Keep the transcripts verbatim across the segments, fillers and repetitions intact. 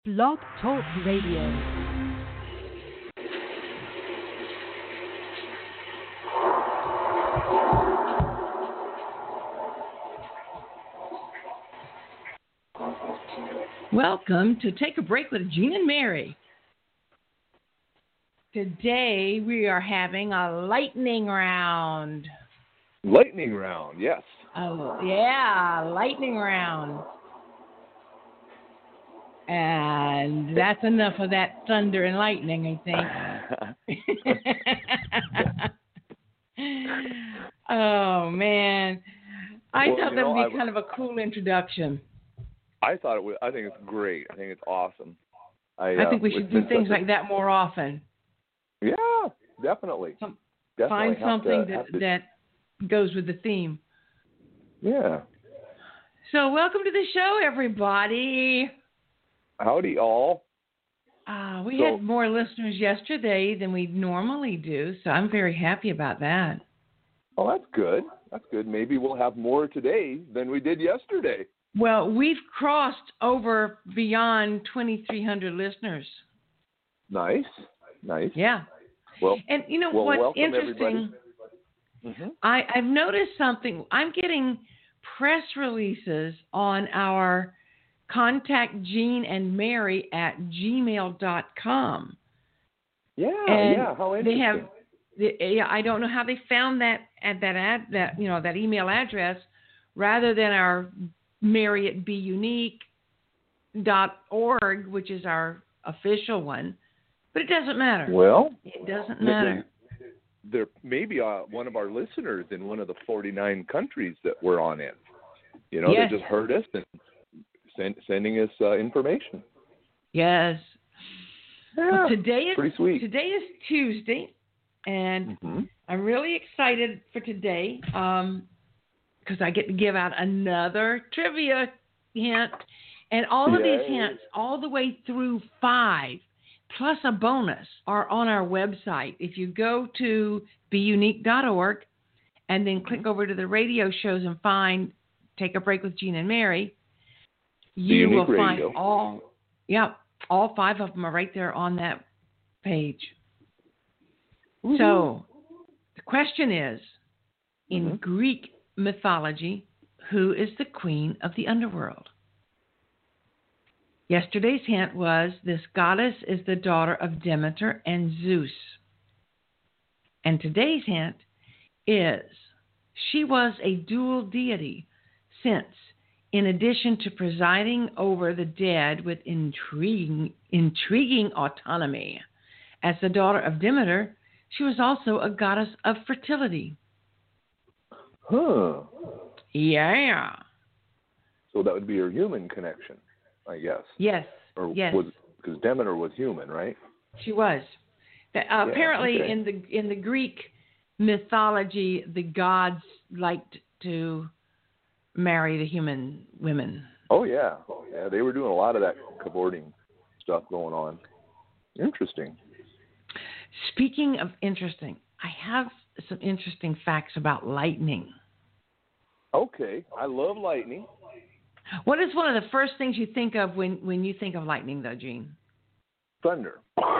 Blog Talk Radio. Welcome to Take a Break with Gene and Mary. Today we are having a lightning round. Lightning round, yes. Oh, yeah, lightning round. And that's enough of that thunder and lightning, I think. Oh, man. I well, thought that know, would be I, kind of a cool introduction. I thought it was, I think it's great. I think it's awesome. I, I think uh, we should do things like that more often. Yeah, definitely. Some, definitely find something to, that, to... that goes with the theme. Yeah. So welcome to the show, everybody. Howdy, all. Uh, we so, had more listeners yesterday than we normally do, so I'm very happy about that. Oh, that's good. That's good. Maybe we'll have more today than we did yesterday. Well, we've crossed over beyond twenty-three hundred listeners. Nice. Nice. Yeah. Well, and you know well, what's interesting? Mm-hmm. I, I've noticed something. I'm getting press releases on our contact Gene and Mary at gmail dot com. Yeah, and yeah. How interesting. They have. They, yeah, I don't know how they found that at that ad that you know that email address rather than our Mary at be unique dot org, which is our official one. But it doesn't matter. Well, it doesn't matter. There, there may be uh, one of our listeners in one of the forty-nine countries that we're on in. You know, yes. They just heard us and send, sending us uh, information. Yes. Yeah, well, today is pretty sweet. Today is Tuesday, and mm-hmm. I'm really excited for today because um, I get to give out another trivia hint, and all of Yay. these hints, all the way through five, plus a bonus, are on our website. If you go to be unique dot org and then click over to the radio shows and find Take a Break with Gene and Mary, you will find radio. all, yeah, all five of them are right there on that page. Mm-hmm. So the question is, in mm-hmm. Greek mythology, who is the queen of the underworld? Yesterday's hint was this goddess is the daughter of Demeter and Zeus. And today's hint is she was a dual deity since, in addition to presiding over the dead with intriguing, intriguing autonomy, as the daughter of Demeter, she was also a goddess of fertility. Huh. Yeah. So that would be her human connection, I guess. Yes. Or yes. Because Demeter was human, right? She was. Uh, yeah, apparently, okay. in the in the Greek mythology, the gods liked to marry the human women. Oh yeah, yeah. They were doing a lot of that cavorting stuff going on. Interesting. Speaking of interesting, I have some interesting facts about lightning. Okay, I love lightning. What is one of the first things you think of when, when you think of lightning, though, Gene? Thunder.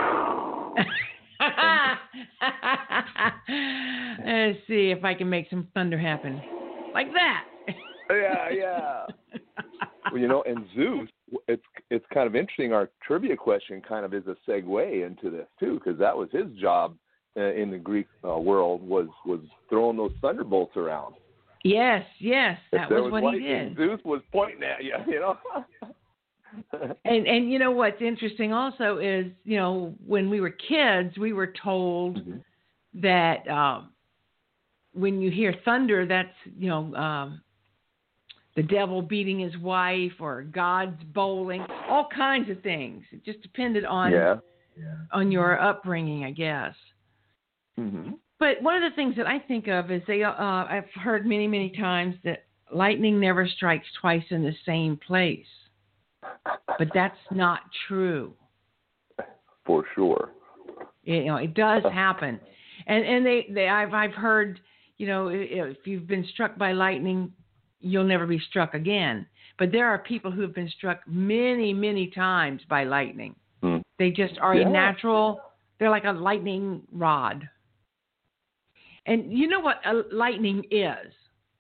Let's see if I can make some thunder happen. Like that. Yeah, yeah. Well, you know, and Zeus, it's it's kind of interesting. Our trivia question kind of is a segue into this, too, because that was his job uh, in the Greek uh, world was, was throwing those thunderbolts around. Yes, yes, that was, was what lightning, he did. Zeus was pointing at you, you know. and and you know what's interesting also is, you know, when we were kids, we were told mm-hmm. that um, when you hear thunder, that's, you know, um, the devil beating his wife or God's bowling, all kinds of things. It just depended on yeah. on your upbringing, I guess. Mm-hmm. But one of the things that I think of is they, uh, I've heard many, many times that lightning never strikes twice in the same place. But that's not true. For sure. You know, it does happen. And and they, they I've I've heard, you know, if you've been struck by lightning, you'll never be struck again. But there are people who have been struck many, many times by lightning. Hmm. They just are Yeah. a natural, they're like a lightning rod. And you know what a lightning is?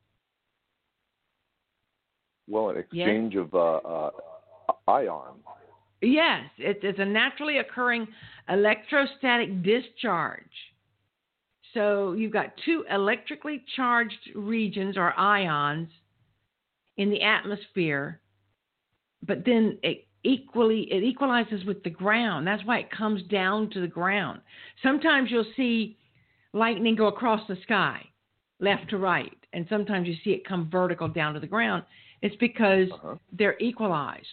Well, an exchange yes. of uh, uh, ions. Yes, it, it's a naturally occurring electrostatic discharge. So you've got two electrically charged regions or ions in the atmosphere, but then it equally it equalizes with the ground. That's why it comes down to the ground. Sometimes you'll see lightning go across the sky, left to right, and sometimes you see it come vertical down to the ground. It's because uh-huh. they're equalized.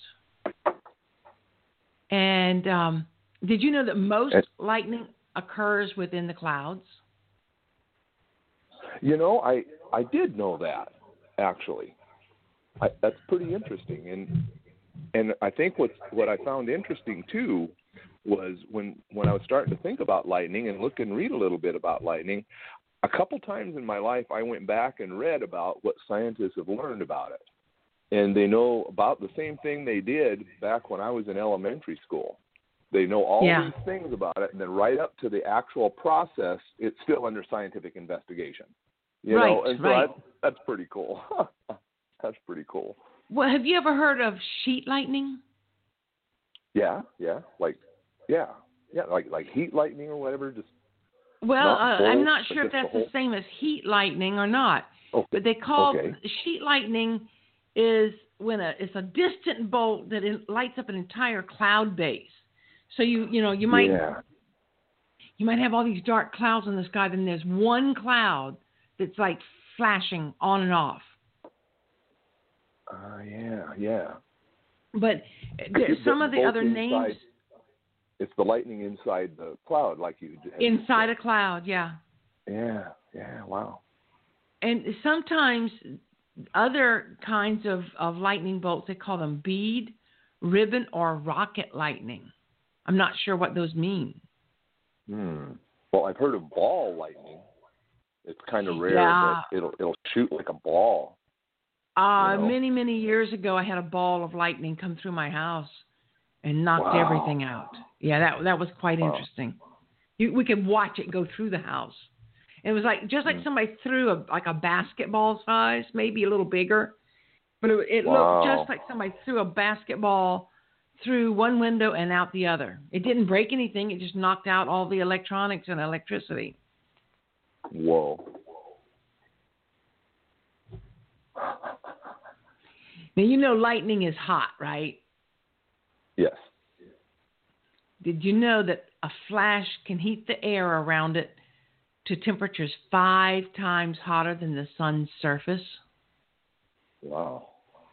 And um, did you know that most it, lightning occurs within the clouds? You know, I I did know that, actually. I, that's pretty interesting. And and I think what what I found interesting, too, was when, when I was starting to think about lightning and look and read a little bit about lightning, a couple times in my life I went back and read about what scientists have learned about it. And they know about the same thing they did back when I was in elementary school. They know all yeah. these things about it, and then right up to the actual process, it's still under scientific investigation. You right, know, and so right. that's, that's pretty cool. That's pretty cool. Well, have you ever heard of sheet lightning? Yeah, yeah, like, yeah, yeah, like like heat lightning or whatever. Just well, uh, bolt, I'm not sure if that's the, the same as heat lightning or not. Okay. But they call okay. sheet lightning is when a it's a distant bolt that in, lights up an entire cloud base. So you you know you might yeah. you might have all these dark clouds in the sky. Then there's one cloud that's like flashing on and off. Uh, yeah, yeah. But there's some of the other inside, names. It's the lightning inside the cloud, like you. Inside a cloud, yeah. Yeah, yeah, wow. And sometimes other kinds of, of lightning bolts, they call them bead, ribbon, or rocket lightning. I'm not sure what those mean. Hmm. Well, I've heard of ball lightning. It's kind of rare, yeah. but it'll it'll shoot like a ball. Uh, you know? Many, many years ago, I had a ball of lightning come through my house and knocked wow. everything out. Yeah, that that was quite wow. interesting. You, we could watch it go through the house. It was like just like mm. somebody threw a like a basketball size, maybe a little bigger, but it, it wow. looked just like somebody threw a basketball through one window and out the other. It didn't break anything. It just knocked out all the electronics and electricity. Whoa. Now, you know lightning is hot, right? Yes. Did you know that a flash can heat the air around it to temperatures five times hotter than the sun's surface? Wow.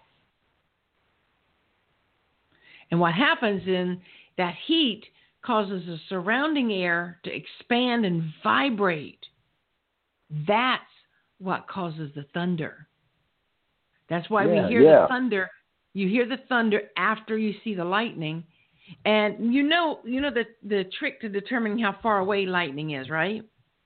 And what happens in that heat causes the surrounding air to expand and vibrate. That's what causes the thunder. That's why yeah, we hear yeah. the thunder. You hear the thunder after you see the lightning. And you know you know the, the trick to determining how far away lightning is, right?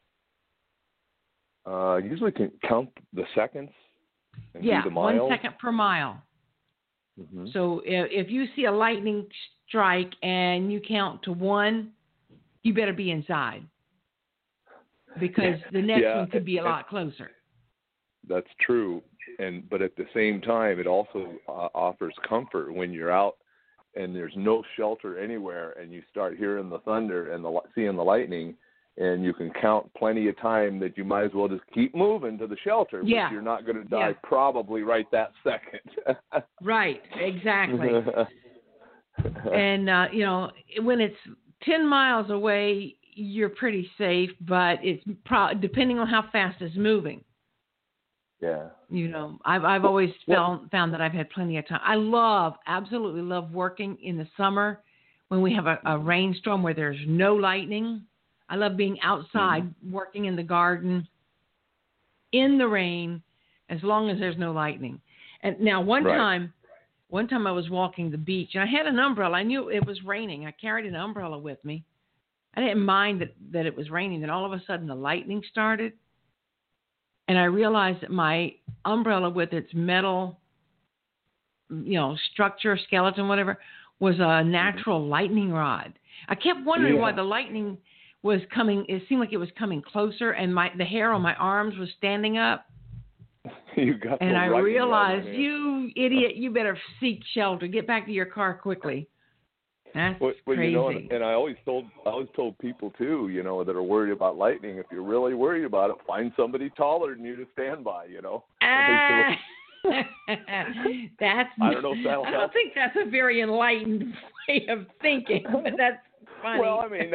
Uh, usually can count the seconds and yeah, do the miles. one second per mile. Mm-hmm. So if, if you see a lightning strike and you count to one, you better be inside. Because the next yeah, one could be a lot closer. That's true. And but at the same time, it also uh, offers comfort when you're out and there's no shelter anywhere, and you start hearing the thunder and the seeing the lightning, and you can count plenty of time that you might as well just keep moving to the shelter. Yeah. But you're not going to die yeah. probably right that second. Right. Exactly. And uh, you know, when it's ten miles away, you're pretty safe, but it's pro- depending on how fast it's moving. Yeah. You know, I've I've always found found that I've had plenty of time. I love, absolutely love working in the summer when we have a, a rainstorm where there's no lightning. I love being outside mm-hmm. working in the garden in the rain as long as there's no lightning. And now one right. time, one time I was walking the beach and I had an umbrella. I knew it was raining. I carried an umbrella with me. I didn't mind that, that it was raining. Then all of a sudden the lightning started. And I realized that my umbrella with its metal you know, structure, skeleton, whatever, was a natural mm-hmm. lightning rod. I kept wondering yeah. why the lightning was coming. It seemed like it was coming closer, and my the hair on my arms was standing up. You got and I right realized, right, you idiot, you better seek shelter. Get back to your car quickly. That's well, well, crazy. You know, and, and I always told I always told people too, you know, that are worried about lightning. If you're really worried about it, find somebody taller than you to stand by. You know. Ah, that's. I don't know if that'll I help. don't think that's a very enlightened way of thinking, but that's funny. Well, I mean,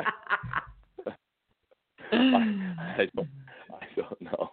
I, I don't, I don't know.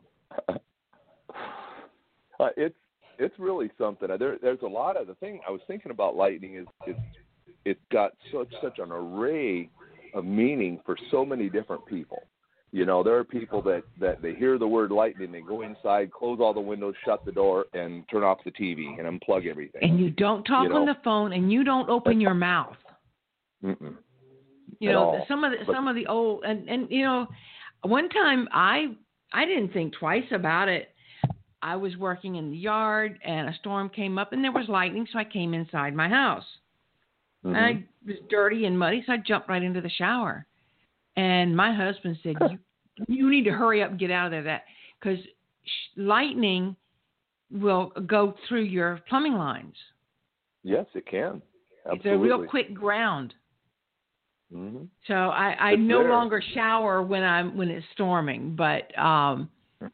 Uh, it's it's really something. There, there's a lot of the thing I was thinking about lightning is it's it's got such such an array of meaning for so many different people. You know, there are people that, that they hear the word lightning, they go inside, close all the windows, shut the door, and turn off the T V and unplug everything. And you don't talk you know? on the phone, and you don't open your mouth. Mm-mm. You At know, all. some of the but, some of the old and, and you know, one time I I didn't think twice about it. I was working in the yard, and a storm came up, and there was lightning, so I came inside my house. Mm-hmm. And I was dirty and muddy, so I jumped right into the shower. And my husband said, you, you need to hurry up and get out of there, that because sh- lightning will go through your plumbing lines. Yes, it can. Absolutely. It's a real quick ground. Mm-hmm. So I, I no there. longer shower when I'm when it's storming, but um,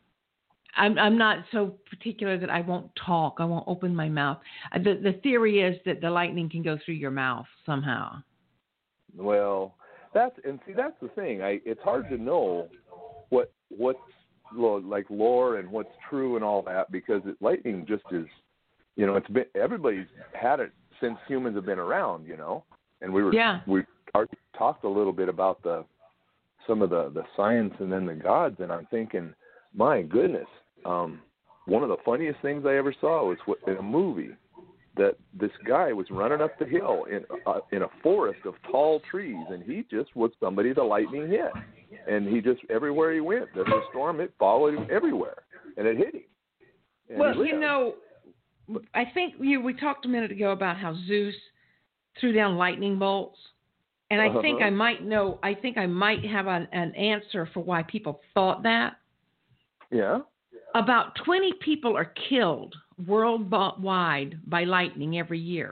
I'm I'm not so particular that I won't talk. I won't open my mouth. The the theory is that the lightning can go through your mouth somehow. Well, that's and see that's the thing. I it's hard to know what what's like lore and what's true and all that because it, lightning just is, you know, it's been everybody's had it since humans have been around, you know. And we were yeah. we talked a little bit about the some of the the science and then the gods, and I'm thinking, my goodness. Um, one of the funniest things I ever saw was in a movie that this guy was running up the hill in uh, in a forest of tall trees, and he just was somebody the lightning hit. And he just, everywhere he went, there was a storm, it followed him everywhere, and it hit him. And well, you know, I think you, we talked a minute ago about how Zeus threw down lightning bolts. And I uh-huh. think I might know, I think I might have an, an answer for why people thought that. Yeah. About twenty people are killed worldwide by lightning every year.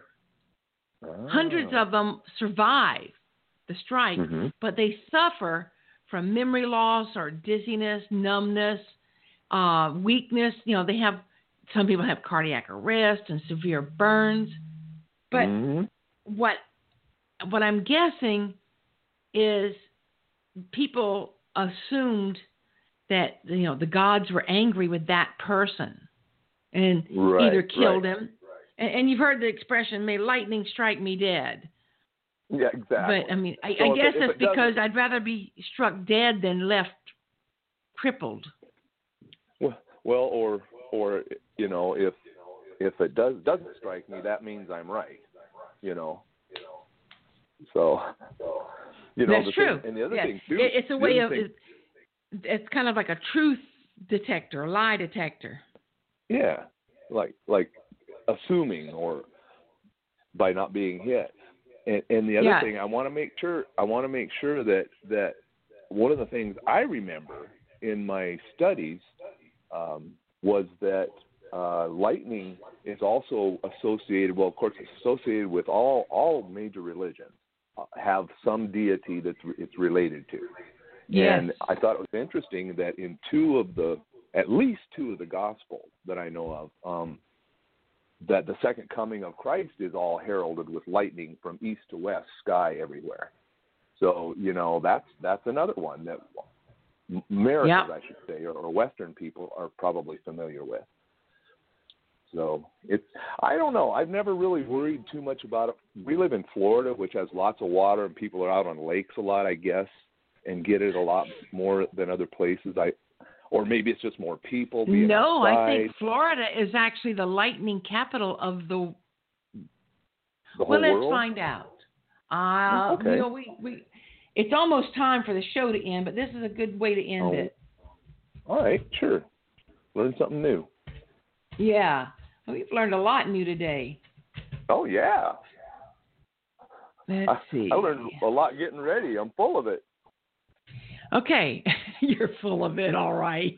Oh. Hundreds of them survive the strike, mm-hmm. but they suffer from memory loss or dizziness, numbness, uh, weakness. You know, they have, some people have cardiac arrest and severe burns. But mm-hmm. what what I'm guessing is people assumed that, you know, the gods were angry with that person and right, either killed right. him. And, and you've heard the expression, may lightning strike me dead. Yeah, exactly. But, I mean, I, so I guess it, it's because I'd rather be struck dead than left crippled. Well, well or, or you know, if if it does, doesn't strike me, that means I'm right, you know. So, you know. That's the true. Thing, and the other yeah. thing, too. It, it's a way of... Thing, It's kind of like a truth detector, a lie detector. Yeah, like like assuming or by not being hit. And, and the other yeah. thing, I want to make sure I want to make sure that that one of the things I remember in my studies um, was that uh, lightning is also associated. Well, of course, it's associated with all all major religions uh, have some deity that it's related to. Yes. And I thought it was interesting that in two of the, at least two of the Gospels that I know of, um, that the second coming of Christ is all heralded with lightning from east to west, sky everywhere. So, you know, that's that's another one that Americans, yep. I should say, or, or Western people are probably familiar with. So it's, I don't know. I've never really worried too much about it. We live in Florida, which has lots of water, and people are out on lakes a lot, I guess, and get it a lot more than other places. I, or maybe it's just more people being No, outside. I think Florida is actually the lightning capital of the. The whole well, let's world? find out. Uh, okay. You know, we, we, it's almost time for the show to end, but this is a good way to end oh. it. All right, sure. Learn something new. Yeah, we've learned a lot new today. Oh, yeah. Let's I, see. I learned a lot getting ready. I'm full of it. Okay. You're full of it, all right.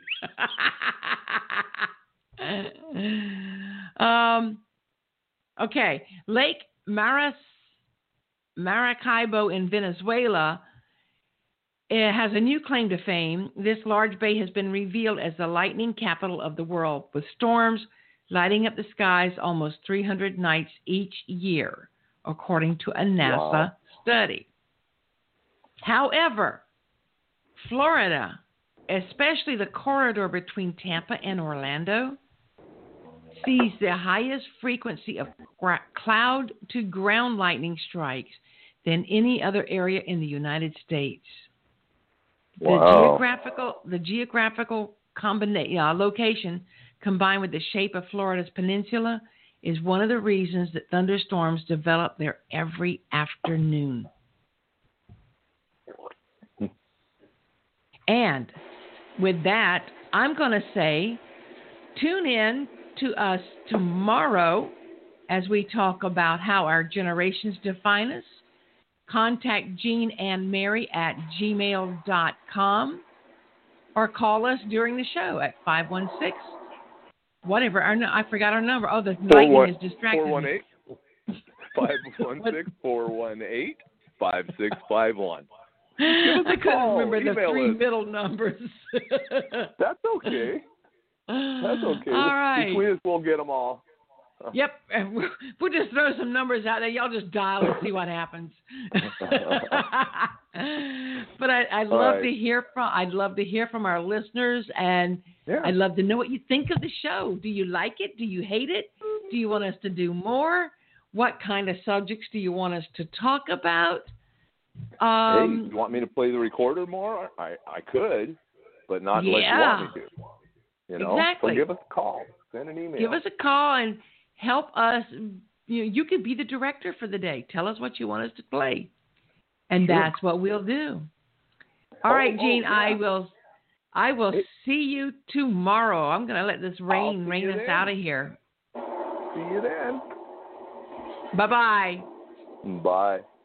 um, okay. Lake Maras, Maracaibo in Venezuela, it has a new claim to fame. This large bay has been revealed as the lightning capital of the world, with storms lighting up the skies almost three hundred nights each year, according to a NASA Wow. study. However, Florida, especially the corridor between Tampa and Orlando, sees the highest frequency of cloud-to-ground lightning strikes than any other area in the United States. The Wow. geographical, the geographical combina- uh, location, combined with the shape of Florida's peninsula, is one of the reasons that thunderstorms develop there every afternoon. And with that, I'm going to say, tune in to us tomorrow as we talk about how our generations define us. Contact Jean and Mary at gmail dot com or call us during the show at five one six, whatever. Our, I forgot our number. Oh, the lightning is distracting four one me. eight, five one six, four one eight, five six five one. I couldn't call, remember the three us. middle numbers. That's okay. That's okay. All right. Between us, we'll get them all. Yep. We'll just throw some numbers out there. Y'all just dial and see what happens. But I, I'd love right. to hear from I'd love to hear from our listeners, and yeah. I'd love to know what you think of the show. Do you like it? Do you hate it? Do you want us to do more? What kind of subjects do you want us to talk about? Um, hey, you want me to play the recorder more? I, I could, but not yeah. unless you want me to. You know, exactly. So give us a call. Send an email. Give us a call and help us. You know, you could be the director for the day. Tell us what you want us to play, and sure. that's what we'll do. All oh, right, Jean. Oh, yeah. I will. I will hey. see you tomorrow. I'm going to let this rain rain us then. out of here. See you then. Bye-bye. Bye.